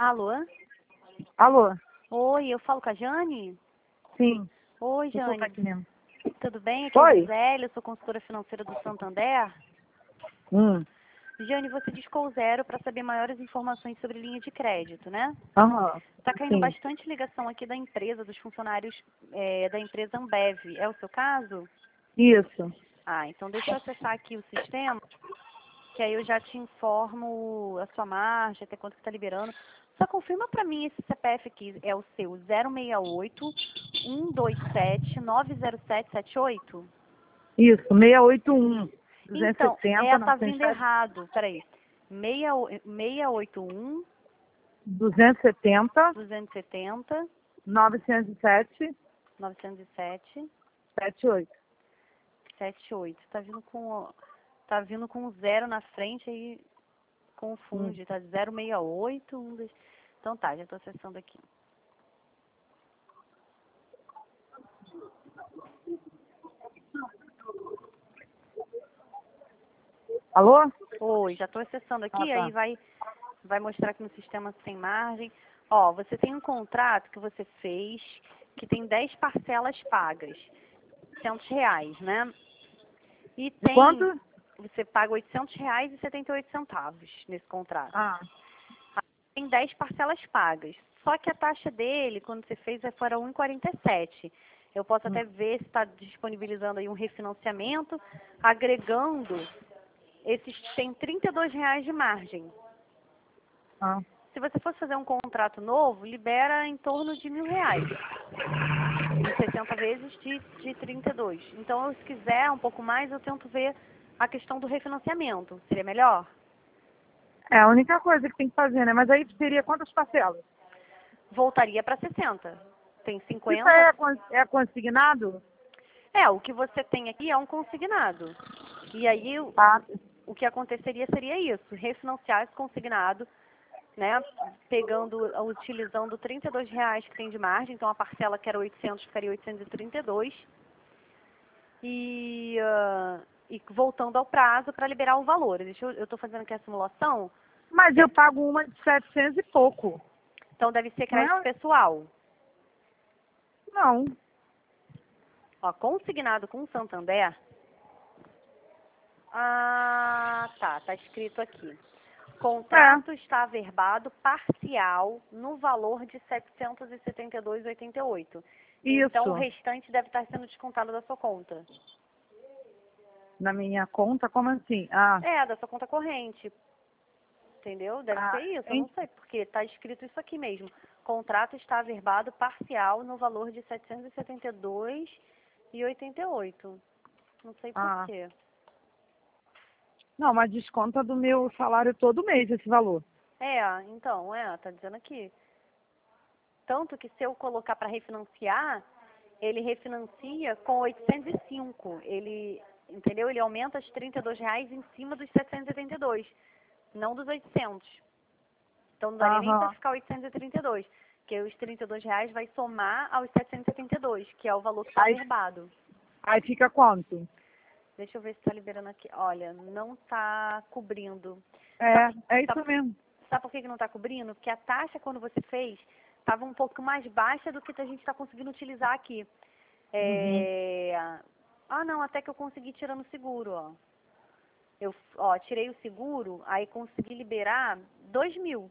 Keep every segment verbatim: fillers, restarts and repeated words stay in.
Alô? Alô? Oi, eu falo com a Jane? Sim, Oi, eu sou Jane. aqui mesmo. Tudo bem? Aqui é a Oi? Gisele, eu sou consultora financeira do Santander. Hum. Jane, você discou zero para saber maiores informações sobre linha de crédito, né? Aham. Está caindo Sim. bastante ligação aqui da empresa, dos funcionários é, da empresa Ambev. É o seu caso? Isso. Ah, então deixa eu acessar aqui o sistema, que aí eu já te informo a sua margem, até quanto que está liberando. Só confirma para mim esse C P F aqui, é o seu zero seis oito, um dois sete, nove zero sete sete oito? Isso. seiscentos e oitenta e um. Então, é, tá vindo duzentos e setenta, errado. Peraí. seiscentos e oitenta e um, duzentos e setenta, duzentos e setenta, novecentos e sete, novecentos e sete, setenta e oito. setenta e oito. Tá vindo com tá vindo com um zero na frente aí Hum. confunde, tá zero seis oito, um, dois. Então tá, já tô acessando aqui. Alô? Oi, já tô acessando Ah, aqui, aí tá. vai vai mostrar aqui no sistema sem margem. Ó, você tem um contrato que você fez que tem dez parcelas pagas, oitocentos reais, né? E De tem, quanto? você paga oitocentos reais e setenta e oito centavos nesse contrato. Ah. Tem dez parcelas pagas. Só que a taxa dele, quando você fez, foi um vírgula quarenta e sete. Eu posso Hum. até ver se está disponibilizando aí um refinanciamento, agregando esses, tem trinta e dois reais de margem. Ah. Se você fosse fazer um contrato novo, libera em torno de mil reais. Em sessenta vezes de, de trinta e dois. Então, se quiser um pouco mais, eu tento ver a questão do refinanciamento. Seria melhor? É a única coisa que tem que fazer, né? Mas aí seria quantas parcelas? Voltaria para sessenta. Tem Isso cinquenta. é, con- é consignado? É, o que você tem aqui é um consignado. E aí, o, Ah. o que aconteceria seria isso, refinanciar esse consignado, né, pegando, utilizando trinta e dois reais que tem de margem, então a parcela que era oitocentos ficaria oitocentos e trinta e dois, e, ah, e voltando ao prazo para liberar o valor. Deixa eu estou fazendo aqui a simulação, Mas que é- eu pago uma de setecentos e pouco. então deve ser Não crédito é? pessoal. Não. Ó, consignado com o Santander, ah, tá, tá escrito aqui. Contrato É. está averbado parcial no valor de setecentos e setenta e dois vírgula oitenta e oito. Então, o Isso. restante deve estar sendo descontado da sua conta. Na minha conta, como assim? Ah, É, da sua conta corrente. Entendeu? Deve ser ah, isso, eu em- não sei, porque está escrito isso aqui mesmo. Contrato está averbado parcial no valor de setecentos e setenta e dois vírgula oitenta e oito. Não sei por ah. quê. Não, mas desconta do meu salário todo mês esse valor. É, então, é, tá dizendo aqui. Tanto que se eu colocar para refinanciar, ele refinancia com oitocentos e cinco. Ele, entendeu? Ele aumenta os trinta e dois reais em cima dos setecentos e setenta e dois, não dos oitocentos. Então não daria nem para Aham. ficar oitocentos e trinta e dois, porque os trinta e dois reais vai somar aos setecentos e setenta e dois, que é o valor que está Aí, averbado. aí fica quanto? Deixa eu ver se está liberando aqui. Olha, não está cobrindo. É, Sabe, é sabe, isso mesmo. sabe por que que não está cobrindo? Porque a taxa, quando você fez, estava um pouco mais baixa do que a gente está conseguindo utilizar aqui. Uhum. É... Ah, não, até que eu consegui tirando o seguro, ó. Eu, ó, tirei o seguro, aí consegui liberar dois mil.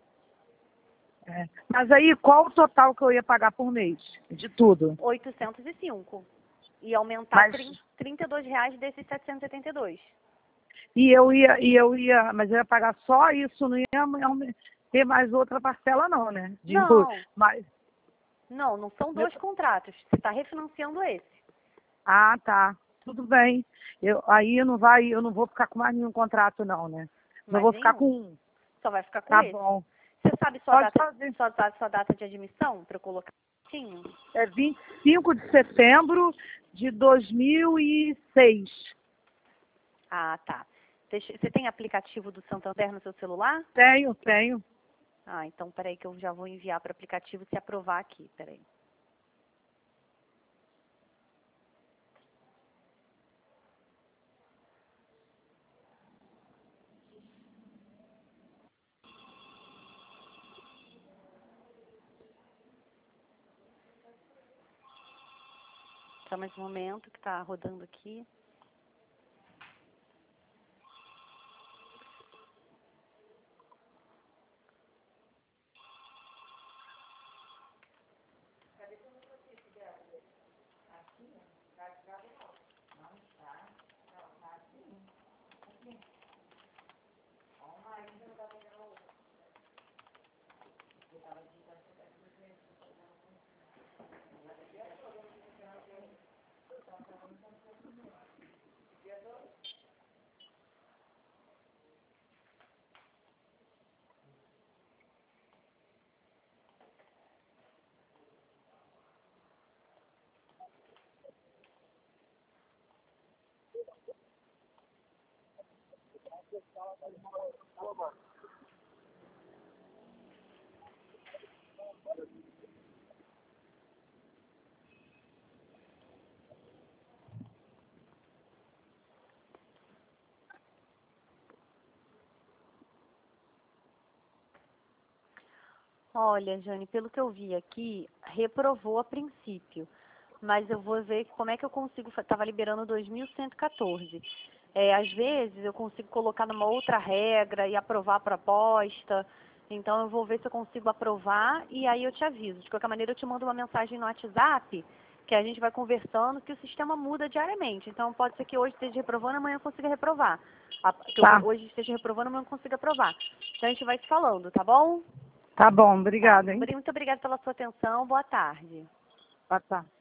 É. Mas aí, qual o total que eu ia pagar por mês? De tudo? oitocentos e cinco. E aumentar Mas, trin- trinta e dois reais desses setecentos e setenta e dois. e eu ia, e eu ia, mas eu ia pagar só isso, não ia aume- ter mais outra parcela não, né? De, Não, mas, não, não são dois contratos. Você está refinanciando esse. ah, tá. Tudo bem. Eu, aí eu não vai, eu não vou ficar com mais nenhum contrato não, né? Não Mais vou ficar com nenhum. um. Só vai ficar com Tá esse. bom. Você sabe sua Pode data, fazer. sua, data- sua data de admissão para eu colocar certinho? É vinte e cinco de setembro de dois mil e seis. Ah, tá. Deixa- você tem aplicativo do Santander no seu celular? Tenho, tenho. Ah, então peraí que eu já vou enviar para o aplicativo se aprovar aqui. Peraí. Só mais um momento que está rodando aqui. Olha, Jane, pelo que eu vi aqui, reprovou a princípio. Mas eu vou ver como é que eu consigo, estava liberando dois mil cento e quatorze. É, às vezes eu consigo colocar numa outra regra e aprovar a proposta. Então eu vou ver se eu consigo aprovar e aí eu te aviso. De qualquer maneira eu te mando uma mensagem no WhatsApp que a gente vai conversando, que o sistema muda diariamente. Então pode ser que hoje esteja reprovando, amanhã eu consiga reprovar. A- Que Tá, eu hoje esteja reprovando, amanhã eu consiga aprovar. Então a gente vai se falando, tá bom? tá bom, Tá. obrigada, hein? Muito obrigada pela sua atenção. Boa tarde. Boa tarde.